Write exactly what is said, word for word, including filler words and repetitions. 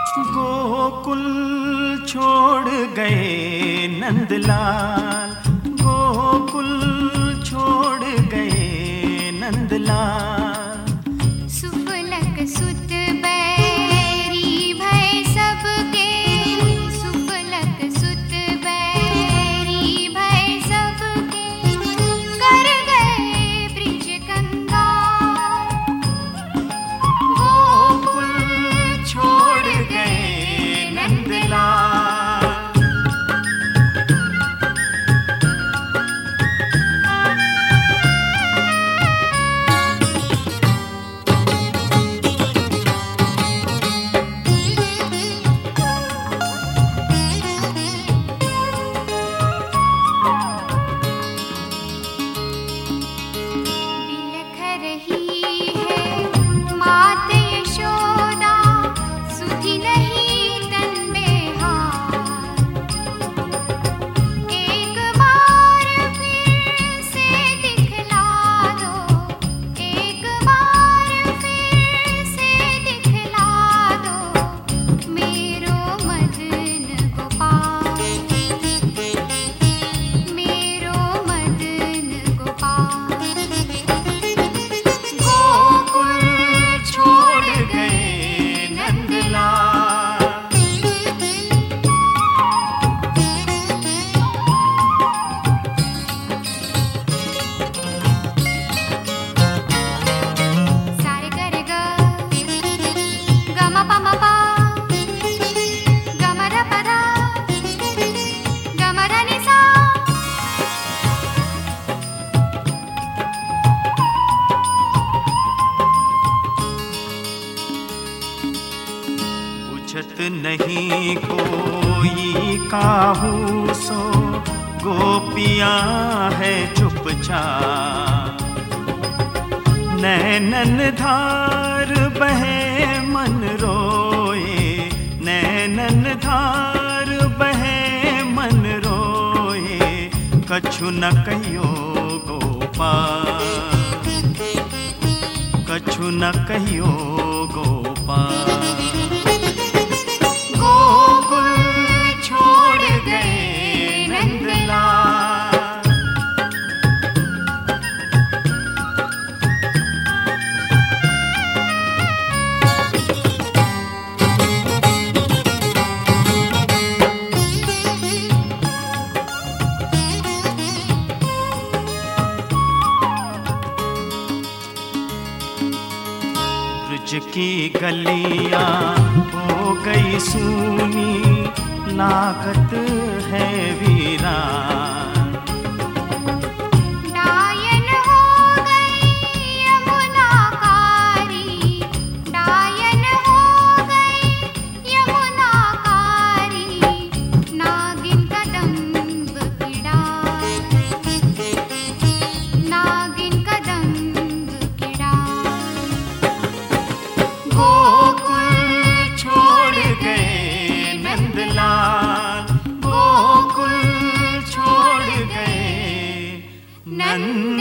गोकुल छोड़ गए नंदलाल, गोकुल छोड़ गए नंदलाल। सुफलक सुत बैरी भय सबके, सुफलक सुत बैरी भय सबके, कर गए ब्रिज कंगाल। गोकुल छोड़ गए नंदलाल। पूछत नहीं कोई काहू सो, गोपियाँ है चुपचाप। नैनन धार बहे मन रोए, नैनन धार बहे मन रोए, कछु न कहियो गोपाल, कछु न कहियो गोपाल। गोकुल छोड़ गए नंदलाल। ब्रज की गलियां हो गई सूनी, लागत है वीरान। डायन हो गई यमुना कारी, डायन हो गई यमुना कारी, नागिन कदम्ब की डाल, नागिन कदम्ब की डाल। गोकुल छोड़ गए नंदलाल, गोकुल छोड़ गए नंद।